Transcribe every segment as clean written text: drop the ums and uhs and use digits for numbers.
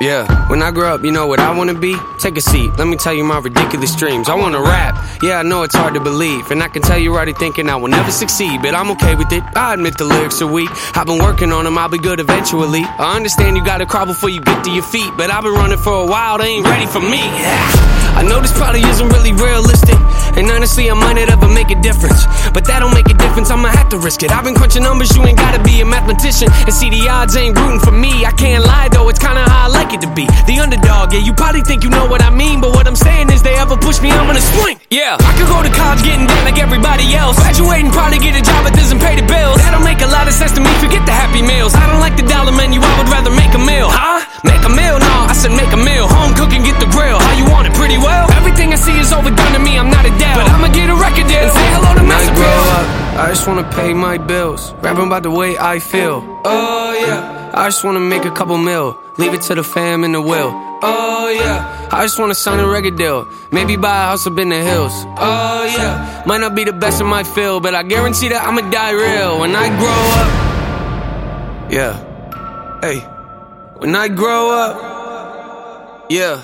Yeah, when I grow up, you know what I wanna be? Take a seat, let me tell you my ridiculous dreams. I wanna rap, yeah, I know it's hard to believe, and I can tell you're already thinking I will never succeed, but I'm okay with it, I admit the lyrics are weak. I've been working on them, I'll be good eventually. I understand you gotta crawl before you get to your feet, but I've been running for a while, they ain't ready for me. I know this probably isn't really realistic, and honestly I might not ever make a difference, but that don't make a difference, I'ma have to risk it. I've been crunching numbers, you ain't gotta be a mathematician, and see the odds ain't rooting for me. I can't lie though, it's kinda how I like it to be, the underdog. Yeah, you probably think you know what I mean, but what I'm saying is they ever push me, I'm gonna swing. Yeah, I could go to college getting debt like everybody else, graduate and probably get a job that doesn't pay the bills. That don't make a lot of sense to me, forget the Happy Meals. I don't like the dollar menu, I would rather make a meal. Huh? Make a meal? No, I said make a meal. Home cook and get the grill. How you want it? Pretty well. Everything I see is overdone to me, I'm not Adele, but I'ma get a record deal and say hello to Master Bill. When I grow up, I just wanna pay my bills, rapping about the way I feel. Oh yeah, I just wanna make a couple mil, leave it to the fam and the will. Oh yeah, I just wanna sign a record deal, maybe buy a house up in the hills. Oh yeah, might not be the best in my field, but I guarantee that I'ma die real when I grow up. Yeah, hey, when I grow up. Yeah,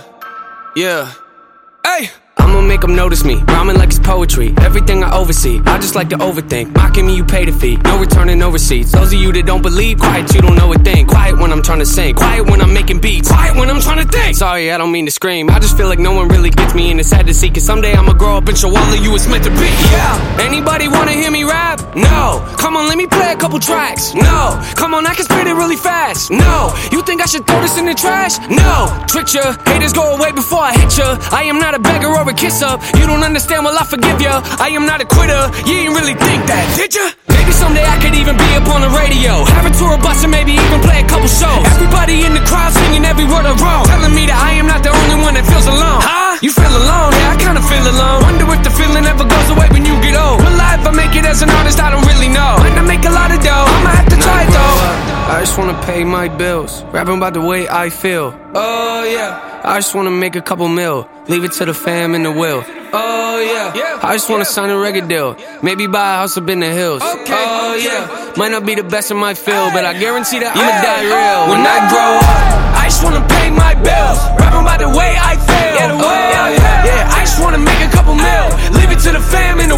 hey, I'ma make them notice me, rhyming like it's poetry. Everything I oversee, I just like to overthink. Mocking me, you pay the fee, no returning, no receipts. Those of you that don't believe, quiet, you don't know a thing. Quiet when I'm trying to sing, quiet when I'm making beats, quiet when I'm trying to think. Sorry, I don't mean to scream, I just feel like no one really gets me, and it's sad to see, cause someday I'ma grow up and show all of you it's meant to be. Yeah, anybody wanna hear me rap? No. Come on, let me play a couple tracks. No. Come on, I can spit it really fast. No. You think I should throw this in the trash? No. Trick ya, haters go away before I hit ya. I am not a beggar or a kiss up. You don't understand, well I forgive ya. I am not a quitter, you ain't really think that, did ya? Maybe someday I could even be up on the radio, have a tour bus and maybe even play a couple shows. Everybody in the crowd singing every word I wrote, telling me that I am not the only one that feels alone. Huh? You feel alone? Yeah, I kinda feel alone. Wonder if the feeling ever goes away when you get old. Will I ever make it as an artist? I don't really know. Might not make a lot of dough, I'ma have to try it though. I just wanna pay my bills, rapping about the way I feel. Oh yeah, I just wanna make a couple mil, leave it to the fam and the will. Oh yeah, I just wanna sign a record deal, maybe buy a house up in the hills. Oh yeah, might not be the best in my field, but I guarantee that I'ma die real when I grow up. I just wanna pay my bills, rapping about the way I feel. Yeah, I just wanna make a couple mil, leave it to the fam and the